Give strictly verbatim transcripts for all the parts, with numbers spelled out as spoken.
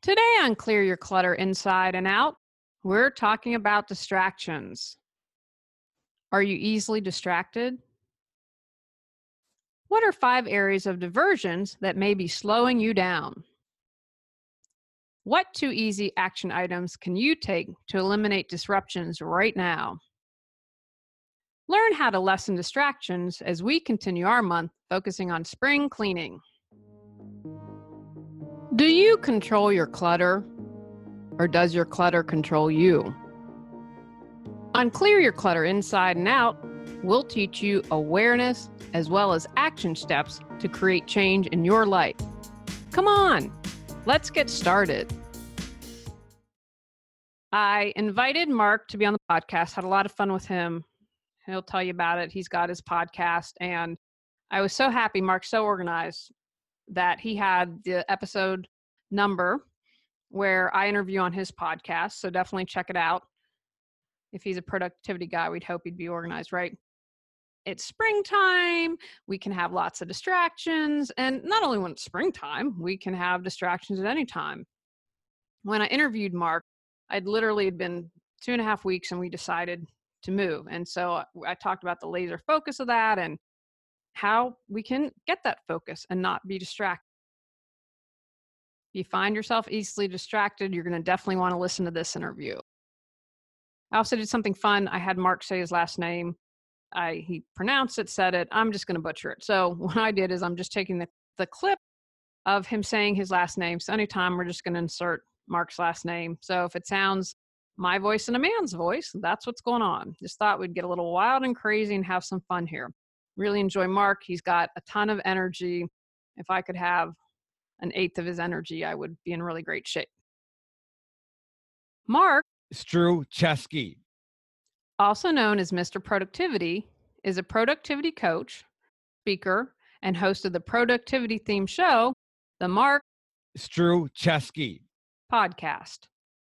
Today on Clear Your Clutter Inside and Out, we're talking about distractions. Are you easily distracted? What are five areas of diversions that may be slowing you down? What two easy action items can you take to eliminate disruptions right now? Learn how to lessen distractions as we continue our month focusing on spring cleaning. Do you control your clutter, or does your clutter control you? On Clear Your Clutter Inside and Out, we'll teach you awareness as well as action steps to create change in your life. Come on, let's get started. I invited Mark to be on the podcast, had a lot of fun with him. He'll tell you about it. He's got his podcast, and I was so happy, Mark's so organized, that he had the episode number where I interview on his podcast. So definitely check it out. If he's a productivity guy, we'd hope he'd be organized, right? It's springtime. We can have lots of distractions. And not only when it's springtime, we can have distractions at any time. When I interviewed Mark, I'd literally had been two and a half weeks and we decided to move. And so I talked about the laser focus of that and how we can get that focus and not be distracted. If you find yourself easily distracted, you're going to definitely want to listen to this interview. I also did something fun. I had Mark say his last name. I, he pronounced it, said it. I'm just going to butcher it. So what I did is I'm just taking the, the clip of him saying his last name. So anytime we're just going to insert Mark's last name. So if it sounds my voice and a man's voice, that's what's going on. Just thought we'd get a little wild and crazy and have some fun here. Really enjoy Mark. He's got a ton of energy. If I could have an eighth of his energy, I would be in really great shape. Mark Struczewski, also known as Mister Productivity, is a productivity coach, speaker, and host of the productivity themed show, the Mark Struczewski podcast.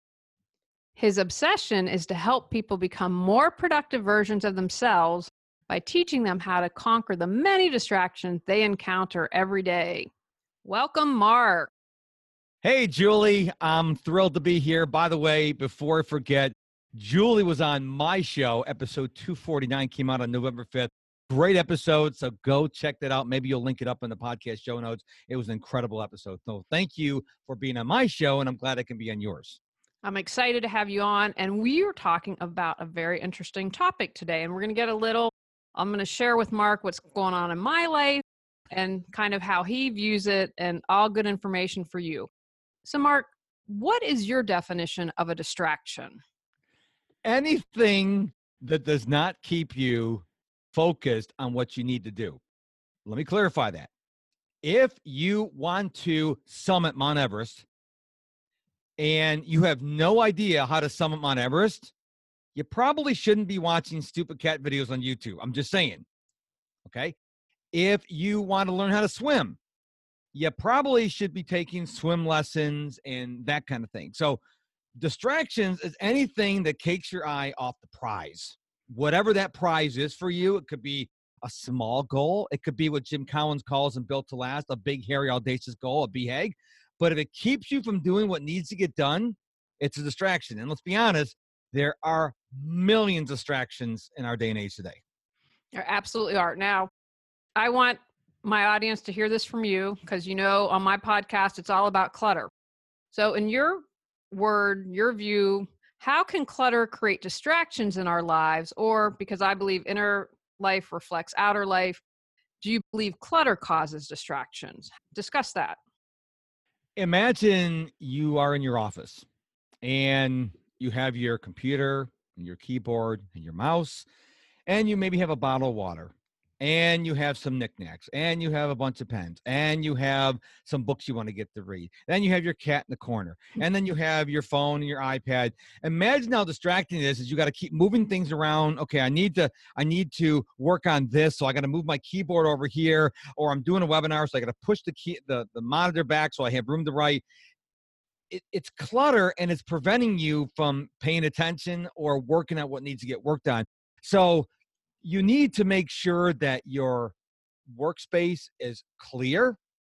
His obsession is to help people become more productive versions of themselves by teaching them how to conquer the many distractions they encounter every day. Welcome, Mark. Hey, Julie, I'm thrilled to be here. By the way, before I forget, Julie was on my show. Episode two forty-nine came out on November fifth. Great episode, so go check that out. Maybe you'll link it up in the podcast show notes. It was an incredible episode. So thank you for being on my show, and I'm glad I can be on yours. I'm excited to have you on, and we are talking about a very interesting topic today, and we're going to get a little, I'm going to share with Mark what's going on in my life and kind of how he views it and all good information for you. So, Mark, what is your definition of a distraction? Anything that does not keep you focused on what you need to do. Let me clarify that. If you want to summit Mount Everest and you have no idea how to summit Mount Everest, you probably shouldn't be watching stupid cat videos on YouTube. I'm just saying. Okay? If you want to learn how to swim, you probably should be taking swim lessons and that kind of thing. So distractions is anything that takes your eye off the prize. Whatever that prize is for you, it could be a small goal. It could be what Jim Collins calls in Built to Last, a big, hairy, audacious goal, a B H A G. But if it keeps you from doing what needs to get done, it's a distraction. And let's be honest, there are millions of distractions in our day and age today. There absolutely are. Now, I want my audience to hear this from you because, you know, on my podcast, it's all about clutter. So in your word, your view, how can clutter create distractions in our lives? Or, because I believe inner life reflects outer life, do you believe clutter causes distractions? Discuss that. Imagine you are in your office and you have your computer and your keyboard and your mouse, and you maybe have a bottle of water, and you have some knickknacks, and you have a bunch of pens, and you have some books you want to get to read. Then you have your cat in the corner, and then you have your phone and your iPad. Imagine how distracting it is, is you got to keep moving things around. Okay, I need to, I need to work on this, so I got to move my keyboard over here, or I'm doing a webinar, so I got to push the key, the, the monitor back so I have room to write. It, it's clutter, and it's preventing you from paying attention or working on what needs to get worked on. So you need to make sure that your workspace is clear,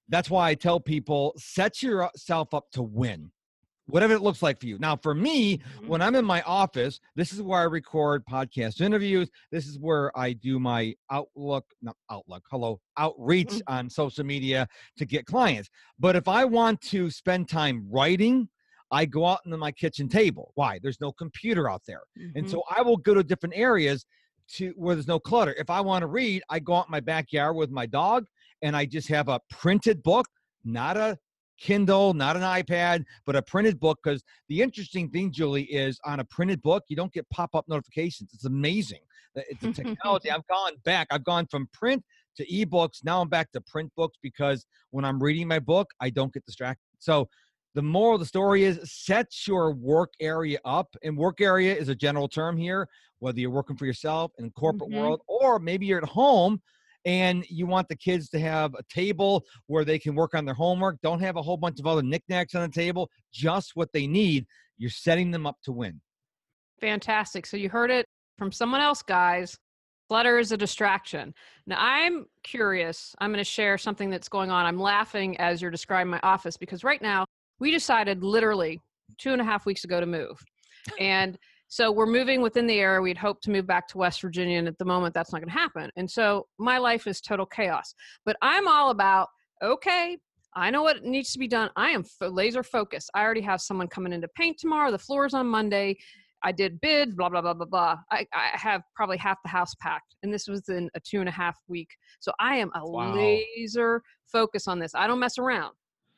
That's why I tell people, set yourself up to win, whatever it looks like for you. Now, for me, when I'm in my office, this is where I record podcast interviews. This is where I do my Outlook, not Outlook, hello, outreach on social media to get clients. But if I want to spend time writing, I go out into my kitchen table. Why? There's no computer out there. Mm-hmm. And so I will go to different areas to where there's no clutter. If I want to read, I go out in my backyard with my dog and I just have a printed book, not a Kindle, not an iPad, but a printed book. Because the interesting thing, Julie, is on a printed book, you don't get pop-up notifications. It's amazing. It's a technology. I've gone back. I've gone from print to ebooks. Now I'm back to print books because when I'm reading my book, I don't get distracted. So the moral of the story is set your work area up. And work area is a general term here, whether you're working for yourself in the corporate Mm-hmm. world, or maybe you're at home and you want the kids to have a table where they can work on their homework. Don't have a whole bunch of other knickknacks on the table, just what they need. You're setting them up to win. Fantastic. So you heard it from someone else, guys. Clutter is a distraction. Now, I'm curious. I'm going to share something that's going on. I'm laughing as you're describing my office because right now we decided literally two and a half weeks ago to move. And so we're moving within the area. We'd hoped to move back to West Virginia, and at the moment that's not going to happen. And so my life is total chaos. But I'm all about, okay, I know what needs to be done. I am f- laser focused. I already have someone coming in to paint tomorrow. The floor's on Monday. I did bids, blah, blah, blah, blah, blah. I, I have probably half the house packed, and this was in a two and a half week. So I am a Wow. laser focus on this. I don't mess around.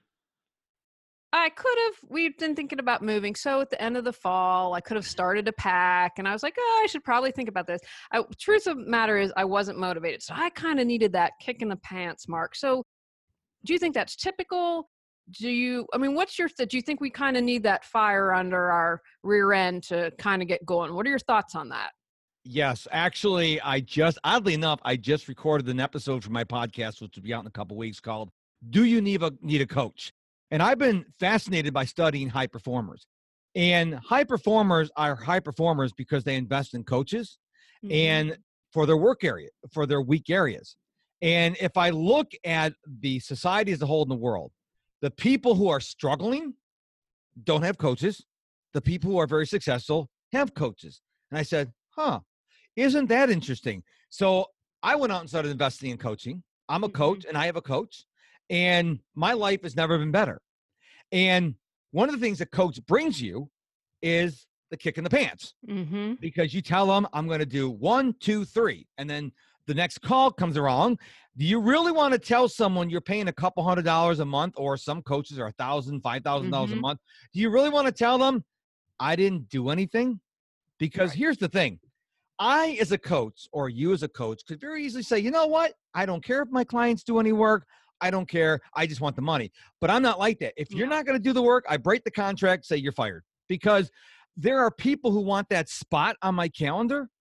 I could have, we've been thinking about moving. So at the end of the fall, I could have started to pack, and I was like, oh, I should probably think about this. I, truth of the matter is I wasn't motivated. So I kind of needed that kick in the pants, Mark. So do you think that's typical? Do you, I mean, what's your, do you think we kind of need that fire under our rear end to kind of get going? What are your thoughts on that? Yes, actually, I just, oddly enough, I just recorded an episode for my podcast, which will be out in a couple weeks, called Do You Need a, Need a Coach? And I've been fascinated by studying high performers. And high performers are high performers because they invest in coaches mm-hmm. and for their work area, for their weak areas. And if I look at the society as a whole in the world, the people who are struggling don't have coaches. The people who are very successful have coaches. And I said, huh, isn't that interesting? So I went out and started investing in coaching. I'm a mm-hmm. coach and I have a coach. And my life has never been better. And one of the things that coach brings you is the kick in the pants mm-hmm. because you tell them, I'm going to do one, two, three. And then the next call comes around. Do you really want to tell someone you're paying a couple hundred dollars a month, or some coaches are a thousand, five thousand dollars mm-hmm. a month? Do you really want to tell them I didn't do anything? Because right. here's the thing. I, as a coach, or you as a coach, could very easily say, you know what? I don't care if my clients do any work. I don't care. I just want the money. But I'm not like that. If you're yeah. not going to do the work, I break the contract, say you're fired. Because there are people who want that spot on my calendar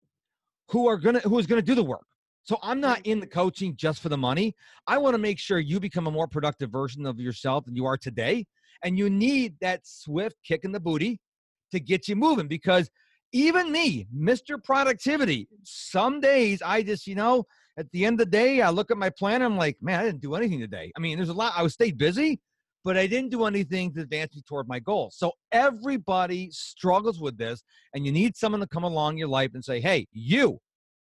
who are going to, who is going to do the work. So I'm not in the coaching just for the money. I want to make sure you become a more productive version of yourself than you are today. And you need that swift kick in the booty to get you moving. Because even me, Mister Productivity, some days I just, you know, at the end of the day, I look at my planner. I'm like, man, I didn't do anything today. I mean, there's a lot. I was stayed busy, but I didn't do anything to advance me toward my goals. So everybody struggles with this, and you need someone to come along your life and say, hey, you,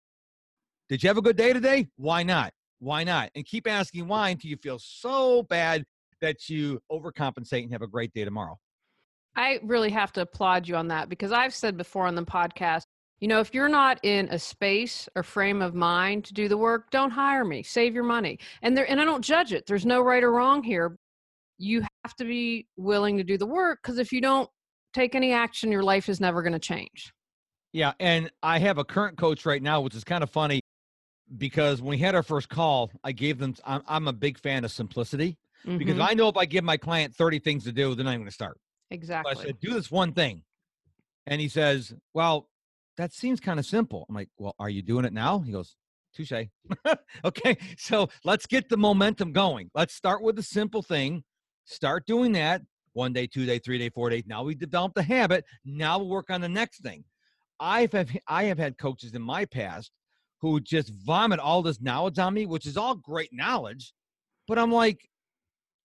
did you have a good day today? Why not? Why not? And keep asking why until you feel so bad that you overcompensate and have a great day tomorrow. I really have to applaud you on that, because I've said before on the podcast, you know, if you're not in a space or frame of mind to do the work, don't hire me. Save your money. And there, and I don't judge it. There's no right or wrong here. You have to be willing to do the work, because if you don't take any action, your life is never going to change. Yeah, and I have a current coach right now, which is kind of funny, because when we had our first call, I gave them, I'm, I'm a big fan of simplicity, mm-hmm. because I know if I give my client thirty things to do, then I'm going to start. Exactly. So I said, do this one thing. And he says, well, that seems kind of simple. I'm like, well, are you doing it now? He goes, touche. Okay, so let's get the momentum going. Let's start with the simple thing. Start doing that. One day, two day, three day, four day. Now we developed the habit. Now we'll work on the next thing. I've have, I have had coaches in my past who just vomit all this knowledge on me, which is all great knowledge. But I'm like,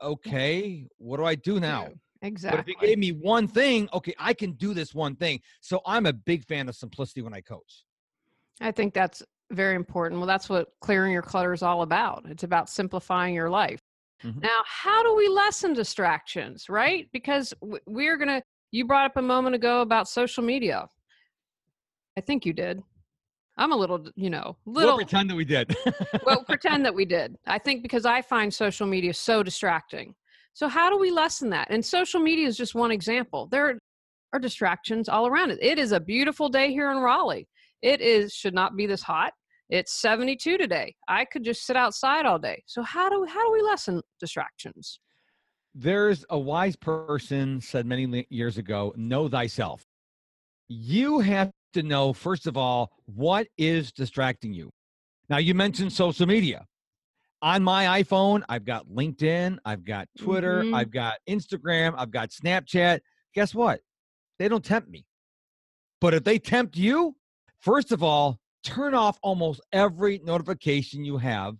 okay, what do I do now? True. But if you Exactly. gave me one thing, okay, I can do this one thing. So I'm a big fan of simplicity when I coach. I think that's very important. Well, that's what clearing your clutter is all about. It's about simplifying your life. Mhm. Now, how do we lessen distractions, right? Because w- we're going to, you brought up a moment ago about social media. I think you did. I'm a little, you know, We'll little, pretend that we did. well, pretend that we did. I think because I find social media so distracting. So, how do we lessen that? And social media is just one example. There are distractions all around it. It is a beautiful day here in Raleigh. It is should not be this hot. It's seventy-two today. I could just sit outside all day. So how do how do we lessen distractions? There's a wise person said many li- years ago, know thyself. You have to know, first of all, what is distracting you. Now, you mentioned social media. On my iPhone, I've got LinkedIn, I've got Twitter, Mhm. I've got Instagram, I've got Snapchat. Guess what? They don't tempt me. But if they tempt you, first of all, turn off almost every notification you have,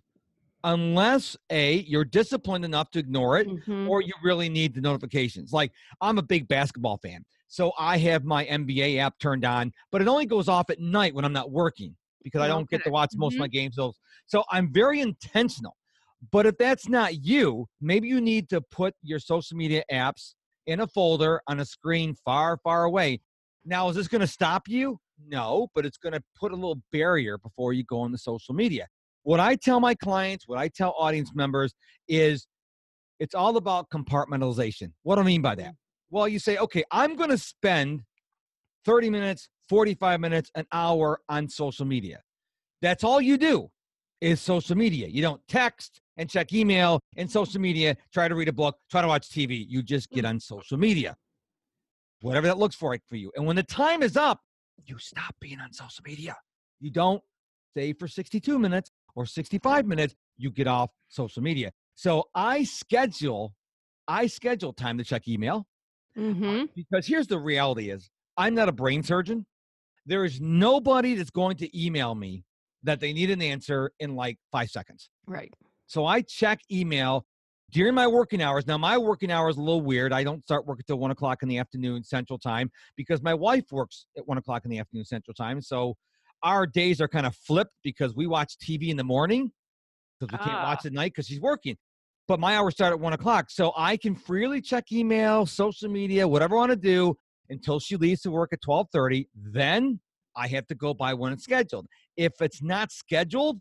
unless A, you're disciplined enough to ignore it, Mhm. or you really need the notifications. Like, I'm a big basketball fan, so I have my N B A app turned on, but it only goes off at night when I'm not working because I don't Okay. get to watch most of my Mhm. games. So, so I'm very intentional. But if that's not you, maybe you need to put your social media apps in a folder on a screen far, far away. Now, is this going to stop you? No, but it's going to put a little barrier before you go on the social media. What I tell my clients, what I tell audience members is it's all about compartmentalization. What do I mean by that? Mhm. Well, you say, okay, I'm going to spend thirty minutes, forty-five minutes, an hour on social media. That's all you do is social media. You don't text and check email and social media, try to read a book, try to watch T V. You just get on social media, whatever that looks for for you. And when the time is up, you stop being on social media. You don't stay for sixty-two minutes or sixty-five minutes. You get off social media. So I schedule, I schedule time to check email Mhm. because here's the reality is I'm not a brain surgeon. There is nobody that's going to email me that they need an answer in like five seconds. Right. So I check email during my working hours. Now, my working hour is a little weird. I don't start work until one o'clock in the afternoon Central Time because my wife works at one o'clock in the afternoon Central Time. So our days are kind of flipped because we watch T V in the morning because we can't Ah. watch at night because she's working. But my hours start at one o'clock. So I can freely check email, social media, whatever I want to do until she leaves to work at twelve thirty. Then I have to go by when it's scheduled. If it's not scheduled,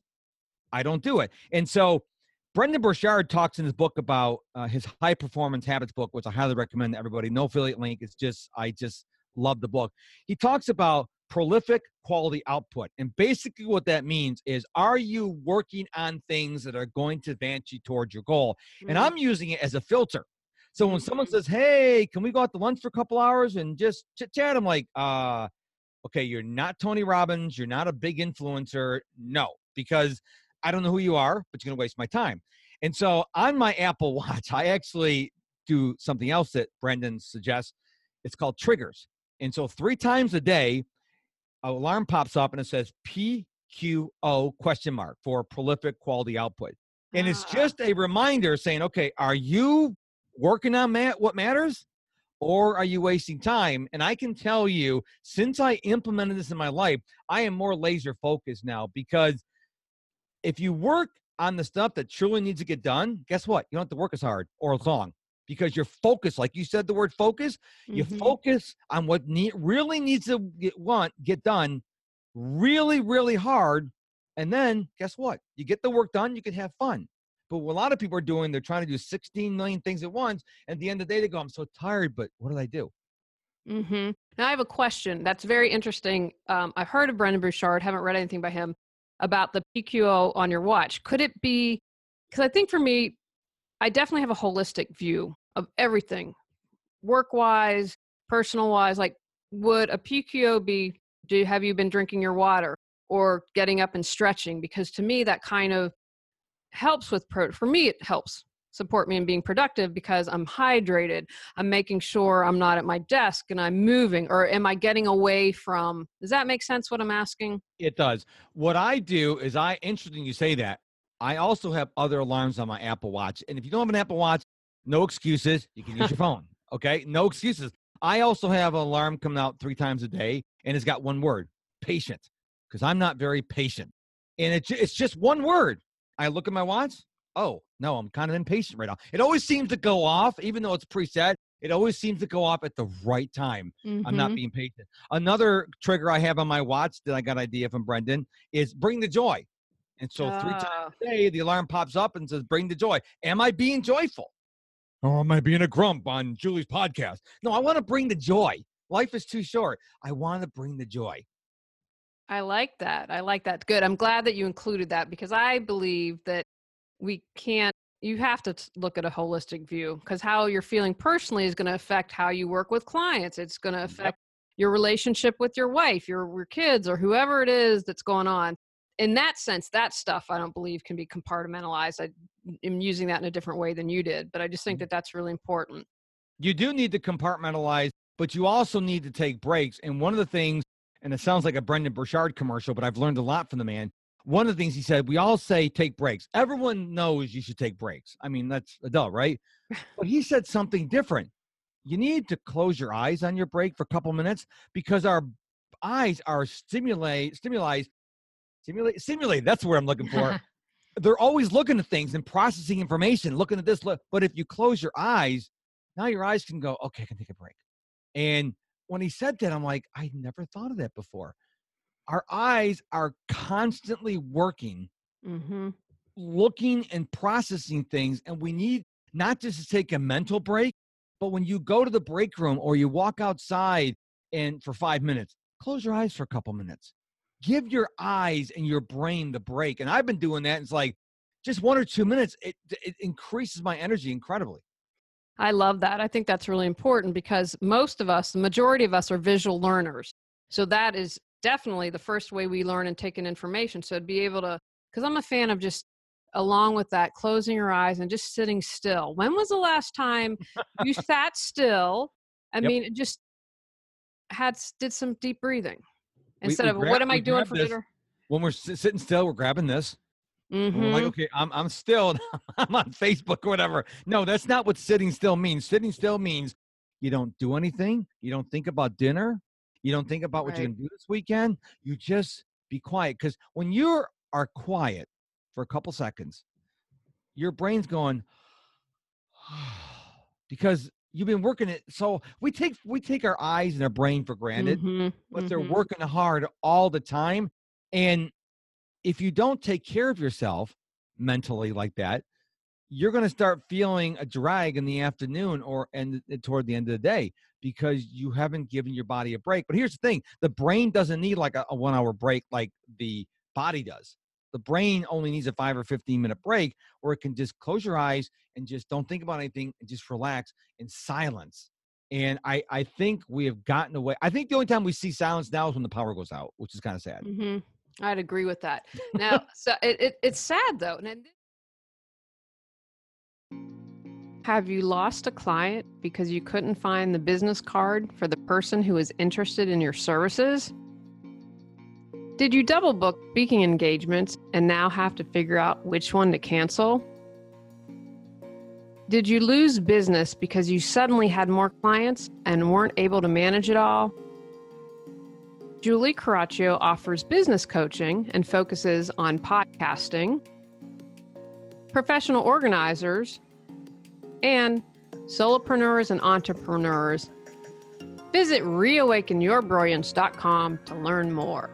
I don't do it. And so Brendan Burchard talks in his book about uh, his high performance habits book, which I highly recommend to everybody. No affiliate link. It's just, I just love the book. He talks about prolific quality output. And basically what that means is, are you working on things that are going to advance you towards your goal? And Mm. I'm using it as a filter. So when someone Mhm. says, hey, can we go out to lunch for a couple hours and just chit chat? I'm like, uh, okay, you're not Tony Robbins. You're not a big influencer. No, because I don't know who you are, but you're going to waste my time. And so on my Apple Watch, I actually do something else that Brendan suggests. It's called triggers. And so three times a day, an alarm pops up and it says P Q O question mark for prolific quality output. And it's Ah. just a reminder saying, okay, are you working on ma- what matters? Or are you wasting time? And I can tell you, since I implemented this in my life, I am more laser focused now because if you work on the stuff that truly needs to get done, guess what? You don't have to work as hard or as long because you're focused. Like you said, the word focus, you Mhm. focus on what need, really needs to get, want, get done really, really hard. And then guess what? You get the work done, you can have fun. But what a lot of people are doing, they're trying to do sixteen million things at once. And at the end of the day, they go, I'm so tired, but what did I do? Mhm. Now I have a question that's very interesting. Um, I've heard of Brendan Burchard, haven't read anything by him about the P Q O on your watch. Could it be? Because I think for me, I definitely have a holistic view of everything, work wise, personal wise. Like, would a P Q O be? Do have you been drinking your water or getting up and stretching? Because to me, that kind of helps with pro for me, it helps support me in being productive because I'm hydrated. I'm making sure I'm not at my desk and I'm moving, or am I getting away from, does that make sense what I'm asking? It does. What I do is I, interesting you say that. I also have other alarms on my Apple Watch. And if you don't have an Apple Watch, No excuses. You can use your phone. Okay. No excuses. I also have an alarm coming out three times a day, and it's got one word: patient, because I'm not very patient. And it, it's just one word. I look at my watch. Oh, no, I'm kind of impatient right now. It always seems to go off, even though it's preset. It always seems to go off at the right time. Mm-hmm. I'm not being patient. Another trigger I have on my watch that I got an idea from Brendan is bring the joy. And so uh, three times a day, the alarm pops up and says, bring the joy. Am I being joyful? Or am I being a grump on Julie's podcast? No, I want to bring the joy. Life is too short. I want to bring the joy. I like that. I like that. Good. I'm glad that you included that, because I believe that we can't, you have to look at a holistic view, because how you're feeling personally is going to affect how you work with clients. It's going to affect yep. your relationship with your wife, your, your kids, or whoever it is that's going on. In that sense, that stuff I don't believe can be compartmentalized. I am using that in a different way than you did, but I just think that that's really important. You do need to compartmentalize, but you also need to take breaks. And one of the things, and it sounds like a Brendan Burchard commercial, but I've learned a lot from the man. One of the things he said, we all say take breaks. Everyone knows you should take breaks. I mean, that's adult, right? But he said something different. You need to close your eyes on your break for a couple minutes, because our eyes are stimulate, stimuli, stimulate, stimulate. That's where I'm looking for. They're always looking at things and processing information, looking at this. Look. But if you close your eyes, now your eyes can go, okay, I can take a break. And when he said that, I'm like, I never thought of that before. Our eyes are constantly working, mm-hmm. looking and processing things. And we need not just to take a mental break, but when you go to the break room or you walk outside and for five minutes, close your eyes for a couple minutes. Give your eyes and your brain the break. And I've been doing that. It's like just one or two minutes. It, it increases my energy incredibly. I love that. I think that's really important, because most of us, the majority of us, are visual learners. So that is definitely the first way we learn and take in information. So to be able to, because I'm a fan of just, along with that, closing your eyes and just sitting still. When was the last time you sat still? I yep. mean, just had, did some deep breathing instead we, we of grab, what am I doing for this. dinner? When we're sitting still, we're grabbing this. Mm-hmm. We're like, okay, I'm I'm still, I'm on Facebook or whatever. No, that's not what sitting still means. Sitting still means you don't do anything. You don't think about dinner. You don't think about what right. you're going to do this weekend. You just be quiet. Because when you are quiet for a couple seconds, your brain's going, because you've been working it. So we take we take our eyes and our brain for granted, mm-hmm. but mm-hmm. they're working hard all the time. And if you don't take care of yourself mentally like that, you're going to start feeling a drag in the afternoon or and toward the end of the day, because you haven't given your body a break. But here's the thing. The brain doesn't need like a, a one hour break like the body does. The brain only needs a five or fifteen minute break where it can just close your eyes and just don't think about anything and just relax in silence. And I, I think we have gotten away. I think the only time we see silence now is when the power goes out, which is kind of sad. Mm-hmm. I'd agree with that. Now, so it, it, it's sad though. Have you lost a client because you couldn't find the business card for the person who is interested in your services? Did you double book speaking engagements and now have to figure out which one to cancel? Did you lose business because you suddenly had more clients and weren't able to manage it all? Julie Caraccio offers business coaching and focuses on podcasting, professional organizers, and solopreneurs and entrepreneurs. Visit reawaken your brilliance dot com to learn more.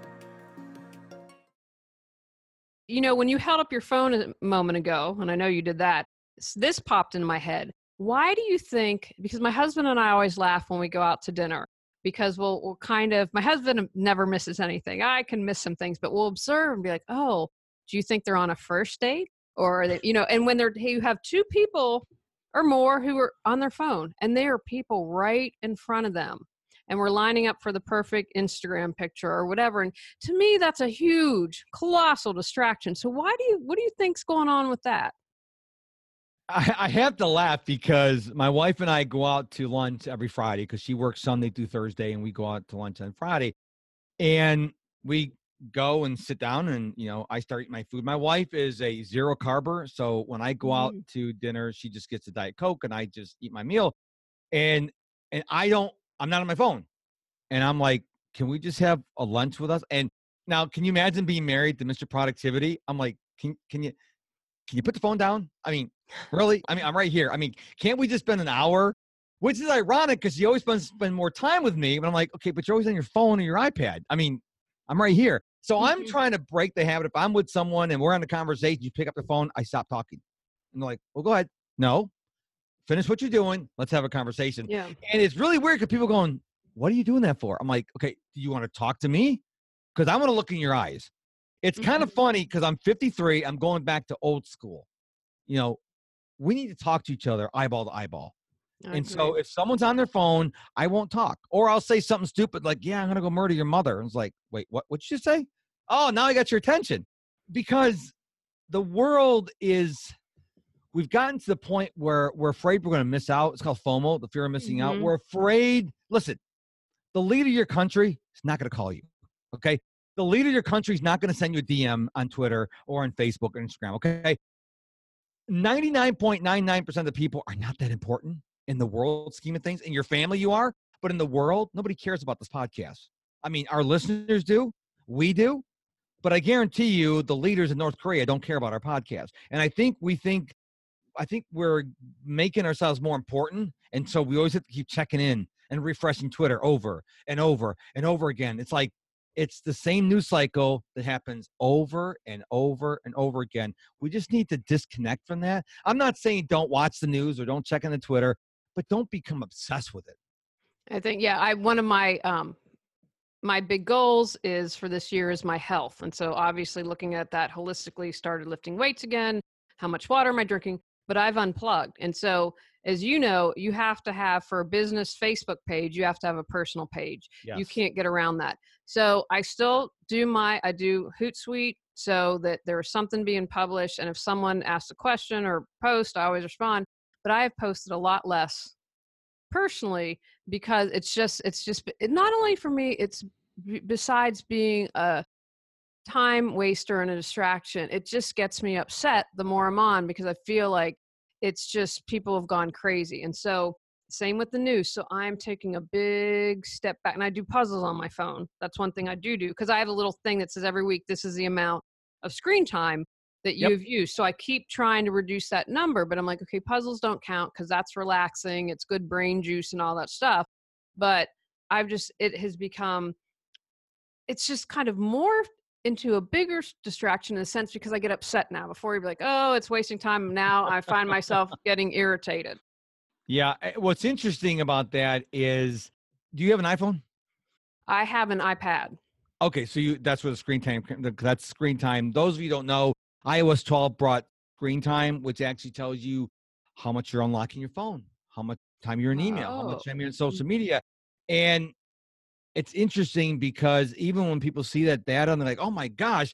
You know, when you held up your phone a moment ago, and I know you did that, this popped into my head. Why do you think, because my husband and I always laugh when we go out to dinner, because we'll, we'll kind of, my husband never misses anything. I can miss some things, but we'll observe and be like, oh, do you think they're on a first date? Or, are they, you know, and when they're, you have two people or more who are on their phone and there are people right in front of them and we're lining up for the perfect Instagram picture or whatever. And to me, that's a huge, colossal distraction. So why do you, what do you think's going on with that? I, I have to laugh because my wife and I go out to lunch every Friday because she works Sunday through Thursday and we go out to lunch on Friday. And we go and sit down and, you know, I start eating my food. My wife is a zero carber. So when I go out Mm. to dinner, she just gets a Diet Coke and I just eat my meal. And, and I don't, I'm not on my phone. And I'm like, can we just have a lunch with us? And now, can you imagine being married to Mister Productivity? I'm like, can, can you, can you put the phone down? I mean, really? I mean, I'm right here. I mean, can't we just spend an hour? Which is ironic because you always spend, spend more time with me. But I'm like, okay, but you're always on your phone or your iPad. I mean, I'm right here. So I'm Mhm. trying to break the habit. If I'm with someone and we're on a conversation, you pick up the phone, I stop talking. And they're like, well, go ahead. No, finish what you're doing. Let's have a conversation. Yeah. And it's really weird because people going, what are you doing that for? I'm like, okay, do you want to talk to me? Because I want to look in your eyes. It's kind of Mhm. funny because I'm fifty-three. I'm going back to old school. You know, we need to talk to each other eyeball to eyeball. I And agree. so if someone's on their phone, I won't talk. Or I'll say something stupid like, yeah, I'm going to go murder your mother. And it's like, wait, what, what'd you just say? Oh, now I got your attention. Because the world is, we've gotten to the point where we're afraid we're going to miss out. It's called FOMO, the fear of missing out. Mhm. We're afraid. Listen, the leader of your country is not going to call you. Okay. The leader of your country is not going to send you a D M on Twitter or on Facebook or Instagram. Okay. ninety-nine point nine nine percent of the people are not that important in the world scheme of things. In your family, you are, but in the world, nobody cares about this podcast. I mean, our listeners do, we do, but I guarantee you the leaders in North Korea don't care about our podcast. And I think we think, I think we're making ourselves more important. And so we always have to keep checking in and refreshing Twitter over and over and over again. It's like, it's the same news cycle that happens over and over and over again. We just need to disconnect from that. I'm not saying don't watch the news or don't check on the Twitter, but don't become obsessed with it. I think, yeah, I, one of my, um, my big goals is for this year is my health. And so obviously looking at that holistically, started lifting weights again. How much water am I drinking? But I've unplugged. And so, as you know, you have to have, for a business Facebook page, you have to have a personal page. You Yes. can't get around that. So I still do my, I do Hootsuite so that there's something being published. And if someone asks a question or post, I always respond. But I have posted a lot less personally because it's just, it's just, it, not only for me, it's b- besides being a time waster and a distraction, it just gets me upset the more I'm on because I feel like it's just people have gone crazy. And so same with the news. So I'm taking a big step back and I do puzzles on my phone. That's one thing I do do because I have a little thing that says every week, this is the amount of screen time that Yep. you've used. So I keep trying to reduce that number, but I'm like, okay, puzzles don't count because that's relaxing. It's good brain juice and all that stuff. But I've just, it has become, it's just kind of morphed into a bigger s- distraction in a sense because I get upset now. Before you'd be like, oh, it's wasting time. Now I find myself getting irritated. Yeah. eh, What's interesting about that is, do you have an iPhone? I have an iPad. Okay, so you that's where the screen time that's screen time. Those of you who don't know, i O S twelve brought screen time, which actually tells you how much you're unlocking your phone, how much time you're in email, how Oh, much time you're in social media. And it's interesting because even when people see that data and they're like, oh my gosh,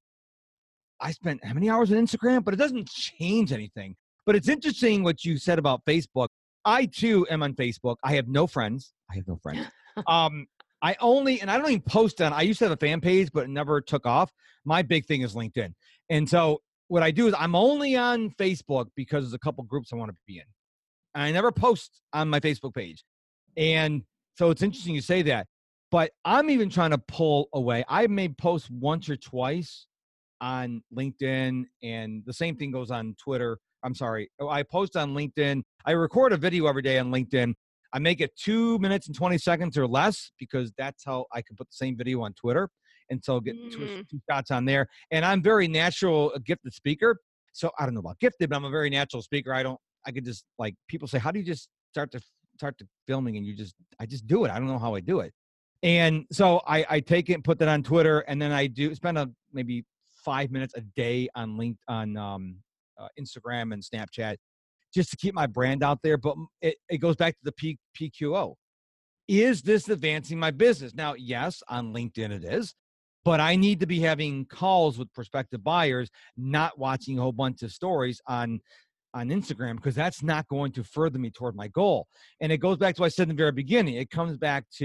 I spent how many hours on Instagram? But it doesn't change anything. But it's interesting what you said about Facebook. I too am on Facebook. I have no friends. I have no friends. Um, I only, and I don't even post on, I used to have a fan page, but it never took off. My big thing is LinkedIn. And so what I do is I'm only on Facebook because there's a couple groups I want to be in. And I never post on my Facebook page. And so it's interesting you say that. But I'm even trying to pull away. I may post once or twice on LinkedIn, and the same thing goes on Twitter. I'm sorry. Oh, I post on LinkedIn. I record a video every day on LinkedIn. I make it two minutes and twenty seconds or less because that's how I can put the same video on Twitter. And so get two, Mm. two shots on there. And I'm very natural, a gifted speaker. So I don't know about gifted, but I'm a very natural speaker. I don't, I could just like people say, how do you just start to start to filming? And you just, I just do it. I don't know how I do it. And so I, I take it and put that on Twitter, and then I do spend a maybe five minutes a day on link on um, uh, Instagram and Snapchat just to keep my brand out there. But it, it goes back to the P, PQO. Is this advancing my business? Now, yes, on LinkedIn it is, but I need to be having calls with prospective buyers, not watching a whole bunch of stories on on Instagram, because that's not going to further me toward my goal. And it goes back to what I said in the very beginning. It comes back to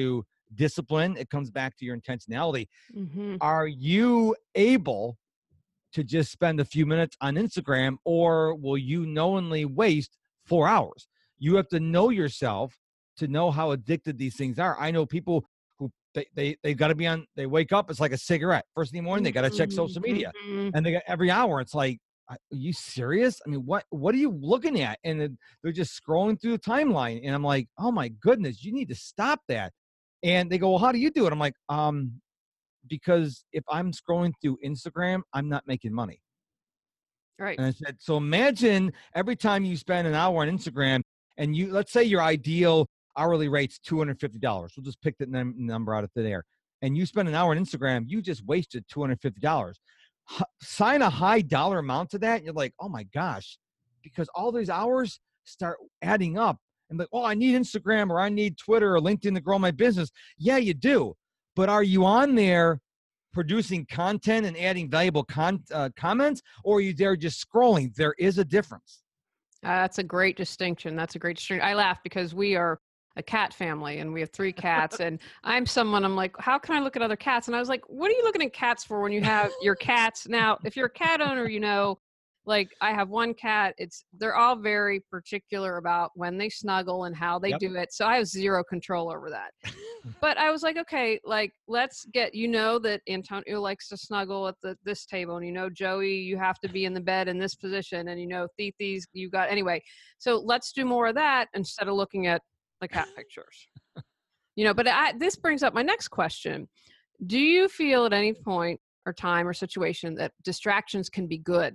discipline. It comes back to your intentionality. Mm-hmm. Are you able to just spend a few minutes on Instagram, or will you knowingly waste four hours? You have to know yourself to know how addicted these things are. I know people who they they, they got to be on, they wake up, it's like a cigarette. First thing in the morning, they got to check social media. Mm-hmm. And they got every hour, it's like, are you serious? I mean, what what are you looking at? And then they're just scrolling through the timeline. And I'm like, oh my goodness, you need to stop that. And they go, well, how do you do it? I'm like, um, because if I'm scrolling through Instagram, I'm not making money. Right. And I said, so imagine every time you spend an hour on Instagram and you, let's say your ideal hourly rate's two hundred fifty dollars. We'll just pick that num- number out of thin air. And you spend an hour on Instagram, you just wasted two hundred fifty dollars. H- sign a high dollar amount to that. And you're like, oh my gosh, because all these hours start adding up. And like, oh, I need Instagram or I need Twitter or LinkedIn to grow my business. Yeah, you do. But are you on there producing content and adding valuable con- uh, comments, or are you there just scrolling? There is a difference. Uh, that's a great distinction. That's a great distinction. I laugh because we are a cat family and we have three cats, and I'm someone, I'm like, how can I look at other cats? And I was like, what are you looking at cats for when you have your cats? Now, if you're a cat owner, you know, like I have one cat, it's, they're all very particular about when they snuggle and how they Yep. do it. So I have zero control over that. But I was like, okay, like, let's get, you know, that Antonio likes to snuggle at the, this table. And, you know, Joey, you have to be in the bed in this position. And, you know, Thithi's, you got, anyway. So let's do more of that instead of looking at the cat pictures. You know, but I, this brings up my next question. Do you feel at any point or time or situation that distractions can be good?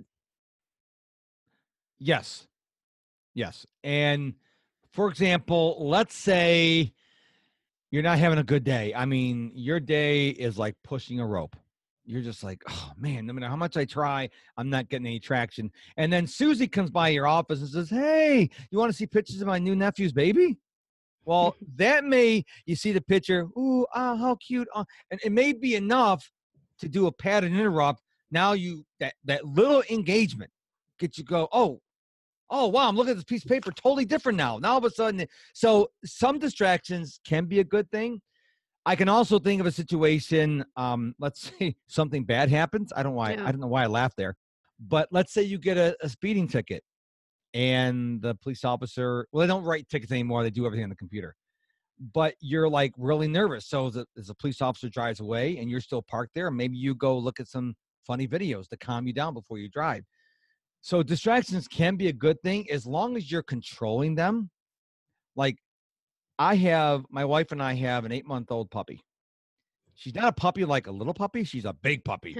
Yes. Yes. And for example, let's say you're not having a good day. I mean, your day is like pushing a rope. You're just like, oh man, no matter how much I try, I'm not getting any traction. And then Susie comes by your office and says, hey, you want to see pictures of my new nephew's baby? Well, that may, you see the picture, ooh, ah, how cute. Uh, and it may be enough to do a pat and interrupt. Now you, that, that little engagement gets you go, oh, oh, wow, I'm looking at this piece of paper, totally different now. Now all of a sudden, so some distractions can be a good thing. I can also think of a situation, um, let's say something bad happens. I don't know why, Yeah. I don't know why I laughed there, but let's say you get a, a speeding ticket and the police officer, well, they don't write tickets anymore. They do everything on the computer, but you're like really nervous. So as a, as a police officer drives away and you're still parked there, maybe you go look at some funny videos to calm you down before you drive. So distractions can be a good thing as long as you're controlling them. Like I have, my wife and I have an eight month old puppy. She's not a puppy like a little puppy. She's a big puppy.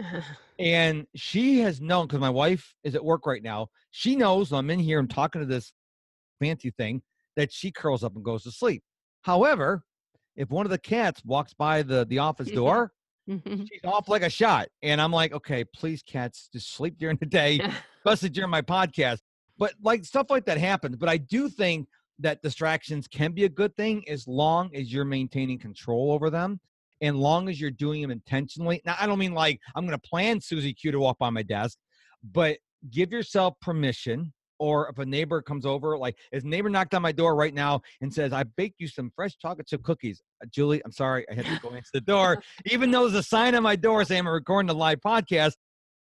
And she has known, because my wife is at work right now, she knows I'm in here and talking to this fancy thing that she curls up and goes to sleep. However, if one of the cats walks by the, the office door, she's off like a shot. And I'm like, okay, please, cats, just sleep during the day, especially during my podcast. But like stuff like that happens. But I do think that distractions can be a good thing as long as you're maintaining control over them and long as you're doing them intentionally. Now, I don't mean like I'm going to plan Susie Q to walk by my desk, but give yourself permission. Or if a neighbor comes over, like if a neighbor knocked on my door right now and says, I baked you some fresh chocolate chip cookies. Uh, Julie, I'm sorry, I had to go into the door. Even though there's a sign on my door saying I'm recording a live podcast,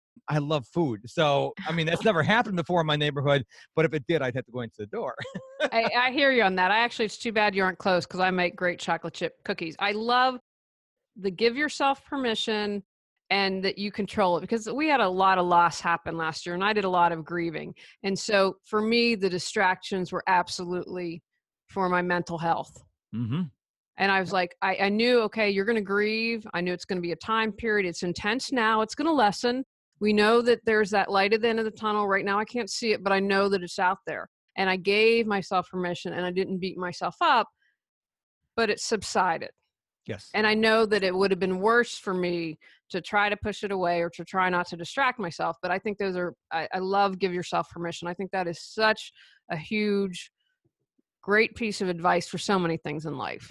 I love food. So, I mean, that's never happened before in my neighborhood, but if it did, I'd have to go into the door. I, I hear you on that. I actually, it's too bad you aren't close because I make great chocolate chip cookies. I love the give yourself permission and that you control it, because we had a lot of loss happen last year and I did a lot of grieving. And so for me, the distractions were absolutely for my mental health. Mm-hmm. And I was like, I, I knew, okay, you're going to grieve. I knew it's going to be a time period. It's intense now. It's going to lessen. We know that there's that light at the end of the tunnel. Right now, I can't see it, but I know that it's out there. And I gave myself permission and I didn't beat myself up, but it subsided. Yes. And I know that it would have been worse for me to try to push it away or to try not to distract myself. But I think those are, I, I love give yourself permission. I think that is such a huge, great piece of advice for so many things in life.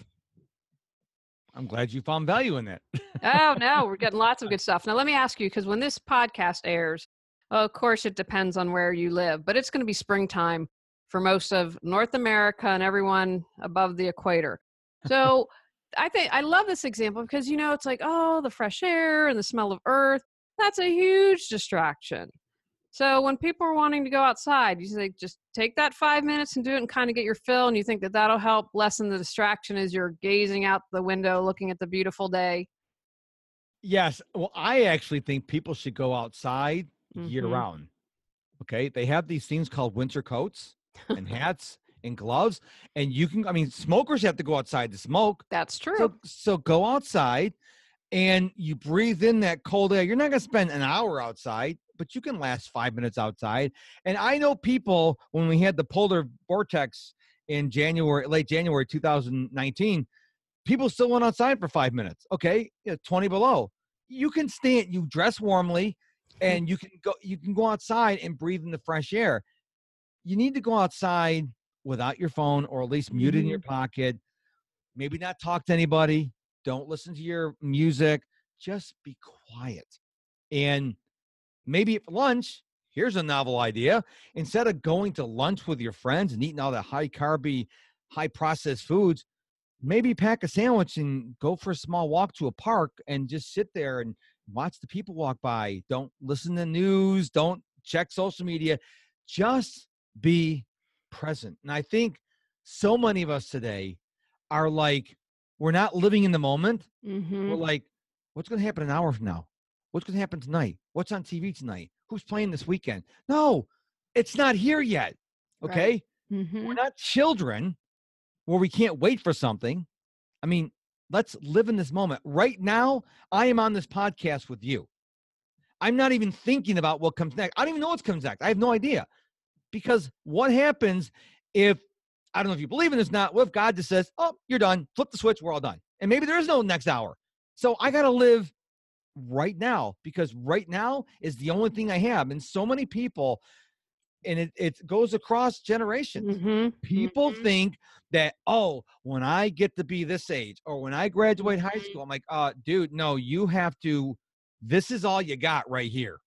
I'm glad you found value in that. Oh, no, we're getting lots of good stuff. Now, let me ask you, because when this podcast airs, well, of course, it depends on where you live, but it's going to be springtime for most of North America and everyone above the equator. So I think I love this example because, you know, it's like, oh, the fresh air and the smell of earth. That's a huge distraction. So when people are wanting to go outside, you say, just take that five minutes and do it and kind of get your fill. And you think that that'll help lessen the distraction as you're gazing out the window, looking at the beautiful day. Yes. Well, I actually think people should go outside year Mm-hmm. round. Okay. They have these things called winter coats and hats and gloves. And you can, I mean, smokers have to go outside to smoke. That's true. So, so go outside and you breathe in that cold air. You're not going to spend an hour outside, but you can last five minutes outside. And I know people, when we had the polar vortex in January, late January two thousand nineteen, people still went outside for five minutes. Okay, yeah, twenty below. You can stand, you dress warmly, and you can go. You can go outside and breathe in the fresh air. You need to go outside without your phone, or at least mute it in your pocket. Maybe not talk to anybody. Don't listen to your music. Just be quiet. And maybe at lunch, here's a novel idea. Instead of going to lunch with your friends and eating all the high carby, high processed foods, maybe pack a sandwich and go for a small walk to a park and just sit there and watch the people walk by. Don't listen to news. Don't check social media. Just be present. And I think so many of us today are like, we're not living in the moment. Mm-hmm. We're like, what's going to happen an hour from now? What's going to happen tonight? What's on T V tonight? Who's playing this weekend? No, it's not here yet. Okay. Right. Mm-hmm. We're not children where we can't wait for something. I mean, let's live in this moment. Right now, I am on this podcast with you. I'm not even thinking about what comes next. I don't even know what comes next. I have no idea. Because what happens if, I don't know if you believe in this or not, what if God just says, oh, you're done, flip the switch, we're all done. And maybe there is no next hour. So I got to live right now, because right now is the only thing I have. And so many people, and it, it goes across generations. Mm-hmm. People mm-hmm. think that, oh, when I get to be this age or when I graduate high school, I'm like, uh, dude, no, you have to, this is all you got right here.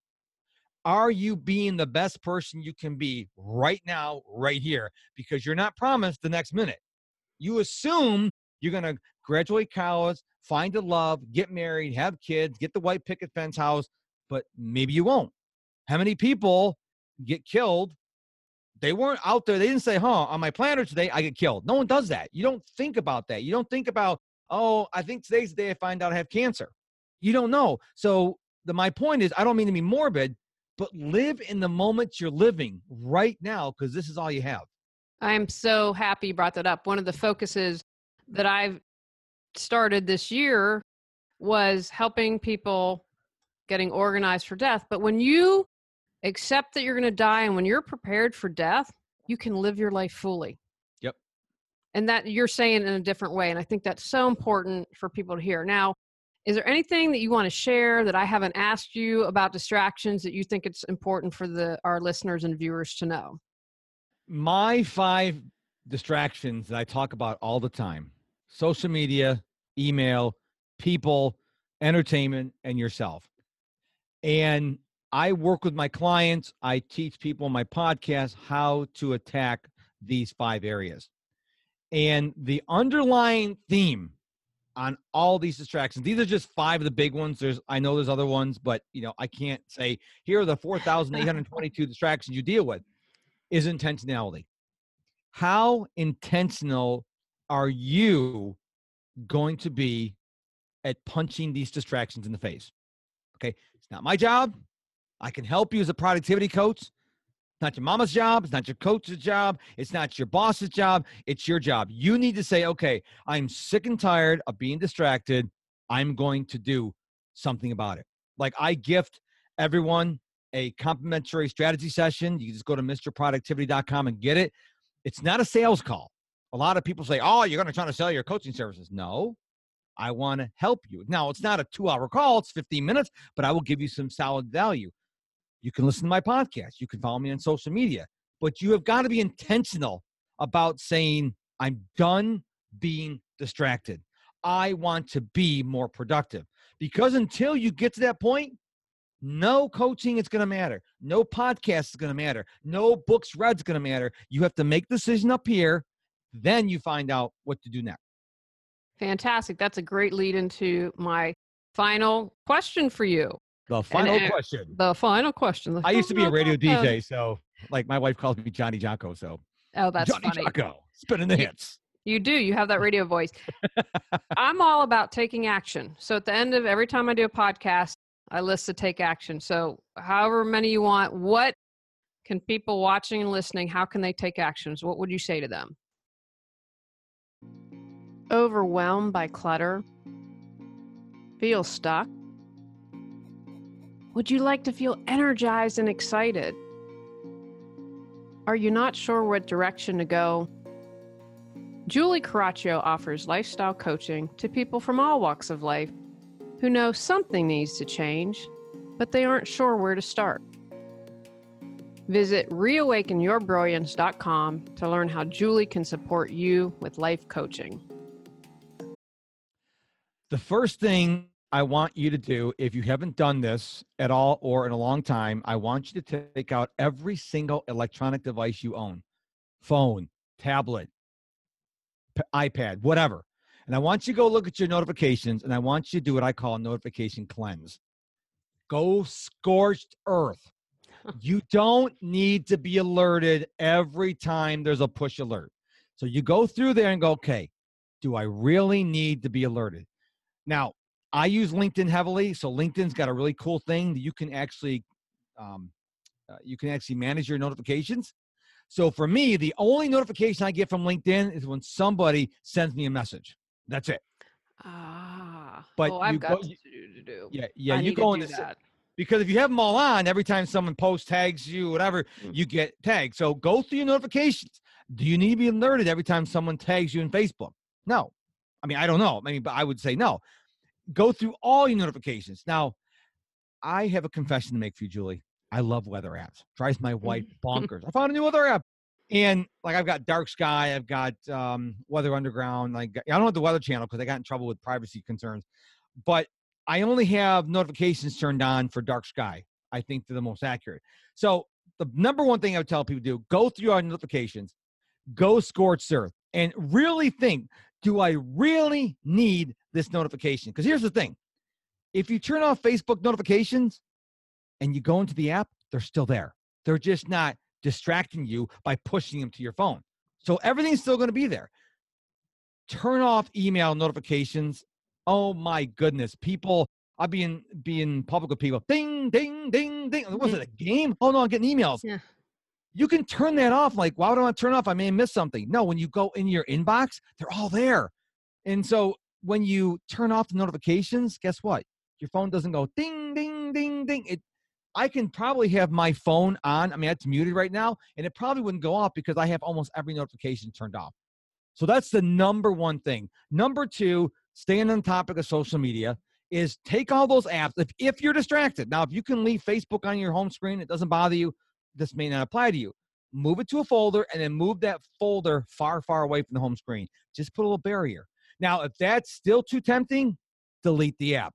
Are you being the best person you can be right now, right here? Because you're not promised the next minute. You assume you're going to graduate college, find a love, get married, have kids, get the white picket fence house, but maybe you won't. How many people get killed? They weren't out there. They didn't say, huh, on my planner today, I get killed. No one does that. You don't think about that. You don't think about, oh, I think today's the day I find out I have cancer. You don't know. So the, my point is, I don't mean to be morbid, but live in the moment you're living right now, because this is all you have. I'm so happy you brought that up. One of the focuses that I've started this year was helping people getting organized for death. But when you accept that you're going to die and when you're prepared for death, you can live your life fully. Yep. And that you're saying in a different way. And I think that's so important for people to hear. Now, is there anything that you want to share that I haven't asked you about distractions that you think it's important for the our listeners and viewers to know? My five distractions that I talk about all the time: social media, email, people, entertainment, and yourself. And I work with my clients. I teach people on my podcast how to attack these five areas. And the underlying theme on all these distractions, these are just five of the big ones. There's, I know there's other ones, but you know, I can't say here are the four thousand eight hundred twenty-two distractions you deal with. Is intentionality. How intentional are you going to be at punching these distractions in the face? Okay. It's not my job. I can help you as a productivity coach. It's not your mama's job. It's not your coach's job. It's not your boss's job. It's your job. You need to say, okay, I'm sick and tired of being distracted. I'm going to do something about it. Like I gift everyone a complimentary strategy session. You can just go to Mister Productivity dot com and get it. It's not a sales call. A lot of people say, oh, you're going to try to sell your coaching services. No, I want to help you. Now, it's not a two-hour call. It's fifteen minutes, but I will give you some solid value. You can listen to my podcast. You can follow me on social media. But you have got to be intentional about saying, I'm done being distracted. I want to be more productive. Because until you get to that point, no coaching is going to matter. No podcast is going to matter. No books read is going to matter. You have to make the decision up here. Then you find out what to do next. Fantastic. That's a great lead into my final question for you. The final And, uh, question. The final question. The I used to be a final radio D J, question. so like my wife calls me Johnny Jocko. So Oh, that's Johnny funny. Jocko, spinning the You- hits. You do. You have that radio voice. I'm all about taking action. So at the end of every time I do a podcast, I list to take action. So however many you want, what can people watching and listening, how can they take actions? What would you say to them? Overwhelmed by clutter? Feel stuck? Would you like to feel energized and excited? Are you not sure what direction to go? Julie Caraccio offers lifestyle coaching to people from all walks of life who know something needs to change, but they aren't sure where to start. Visit reawaken your brilliance dot com to learn how Julie can support you with life coaching. The first thing I want you to do, if you haven't done this at all or in a long time, I want you to take out every single electronic device you own, phone, tablet, iPad, whatever. And I want you to go look at your notifications, and I want you to do what I call a notification cleanse. Go scorched earth. You don't need to be alerted every time there's a push alert. So you go through there and go, okay, do I really need to be alerted? Now, I use LinkedIn heavily, so LinkedIn's got a really cool thing that you can actually, um, uh, you can actually manage your notifications. So for me, the only notification I get from LinkedIn is when somebody sends me a message. That's it. Ah, But oh, I've you got go, to do, to do. yeah, yeah, I you need go to into do that. because if you have them all on, every time someone posts, tags you, whatever, Mm. you get tagged. So go through your notifications. Do you need to be alerted every time someone tags you in Facebook? No. I mean, I don't know. I mean, but I would say no. Go through all your notifications. Now, I have a confession to make for you, Julie. I love weather apps. Drives my wife bonkers. I found a new weather app. And like I've got Dark Sky, I've got um, Weather Underground. Like I don't have the Weather Channel because I got in trouble with privacy concerns. But I only have notifications turned on for Dark Sky. I think they're the most accurate. So the number one thing I would tell people to do, go through our notifications, go scorched earth, and really think, do I really need this notification? Because here's the thing. If you turn off Facebook notifications and you go into the app, they're still there. They're just not distracting you by pushing them to your phone. So everything's still going to be there. Turn off email notifications. Oh my goodness. People, I'll be in, be in public with people. Ding, ding, ding, ding. Was it a game? Oh no, I'm getting emails. Yeah. You can turn that off. Like, why would I want to turn it off? I may miss something. No, when you go in your inbox, they're all there. And so when you turn off the notifications, guess what? Your phone doesn't go ding, ding, ding, ding. It, I can probably have my phone on. I mean, it's muted right now, and it probably wouldn't go off because I have almost every notification turned off. So that's the number one thing. Number two, staying on the topic of social media, is take all those apps. If, if you're distracted, now, if you can leave Facebook on your home screen, it doesn't bother you, this may not apply to you. Move it to a folder and then move that folder far, far away from the home screen. Just put a little barrier. Now, if that's still too tempting, delete the app.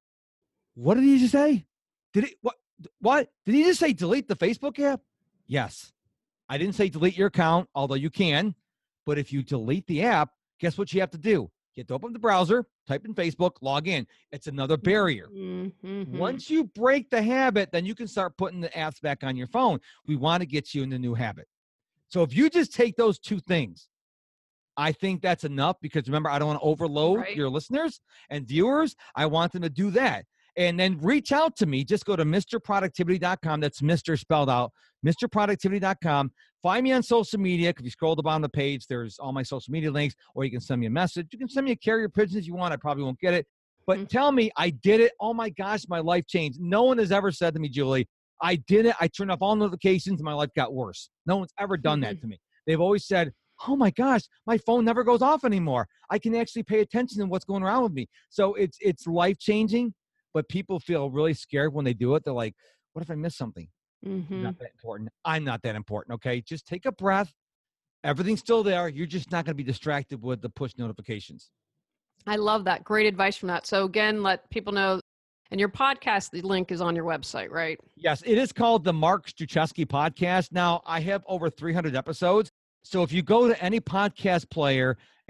What did he just say? Did it, what, what? Did he just say delete the Facebook app? Yes. I didn't say delete your account, although you can. But if you delete the app, guess what you have to do? You have to open the browser, type in Facebook, log in. It's another barrier. Mm-hmm. Once you break the habit, then you can start putting the apps back on your phone. We want to get you in the new habit. So if you just take those two things, I think that's enough, because remember, I don't want to overload Right. your listeners and viewers. I want them to do that. And then reach out to me. Just go to Mister Productivity dot com. That's Mister spelled out, Mister Productivity dot com. Find me on social media. If you scroll to the bottom of the page, there's all my social media links, or you can send me a message. You can send me a carrier pigeon if you want. I probably won't get it. But Mhm. tell me, I did it. Oh my gosh, my life changed. No one has ever said to me, Julie, I did it. I turned off all notifications and my life got worse. No one's ever done that to me. They've always said, oh my gosh, my phone never goes off anymore. I can actually pay attention to what's going around with me. So it's it's life changing. But people feel really scared when they do it. They're like, what if I miss something? Mm-hmm. Not that important. I'm not that important, okay? Just take a breath. Everything's still there. You're just not going to be distracted with the push notifications. I love that. Great advice from that. So again, let people know, and your podcast, the link is on your website, right? Yes, it is called the Mark Struczewski Podcast. Now, I have over three hundred episodes. So if you go to any podcast player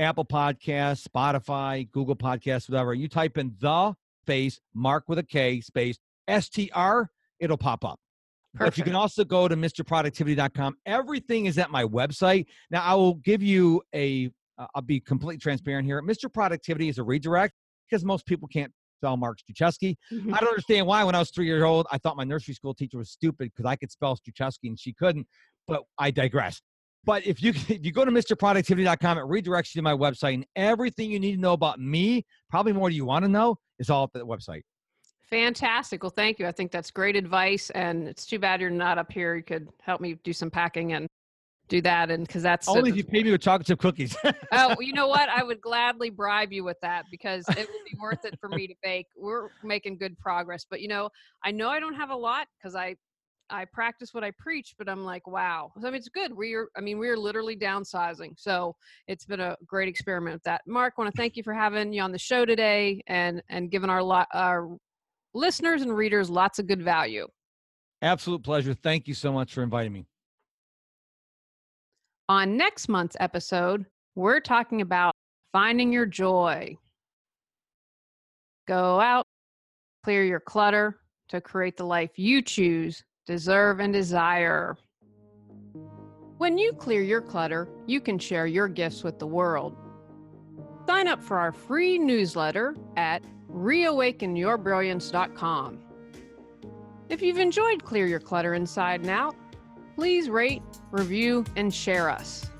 Apple Podcasts, Spotify, Google Podcasts, whatever. You type in the space, Mark with a K, space, S T R, it'll pop up. But if you can also go to Mister Productivity dot com, everything is at my website. Now, I will give you a, uh, I'll be completely transparent here. Mister Productivity is a redirect because most people can't spell Mark Struczewski. Mhm. I don't understand why when I was three years old, I thought my nursery school teacher was stupid because I could spell Struczewski and she couldn't, but I digress. But if you if you go to Mister Productivity dot com, it redirects you to my website, and everything you need to know about me, probably more you want to know, is all at the website. Fantastic. Well, thank you. I think that's great advice, and it's too bad you're not up here. You could help me do some packing and do that, and because that's Only a, if you pay me with chocolate chip cookies. oh, you know what? I would gladly bribe you with that because it would be worth it for me to bake. We're making good progress, but you know, I know I don't have a lot because I I practice what I preach, but I'm like, wow. So, I mean, it's good. We're, I mean, we're literally downsizing. So it's been a great experiment with that. Mark, I want to thank you for having you on the show today and, and giving our, lot, our listeners and readers lots of good value. Absolute pleasure. Thank you so much for inviting me. On next month's episode, we're talking about finding your joy. Go out, clear your clutter to create the life you choose, deserve, and desire. When you clear your clutter, you can share your gifts with the world. Sign up for our free newsletter at reawaken your brilliance dot com. If you've enjoyed Clear Your Clutter Inside and Out, please rate, review, and share us.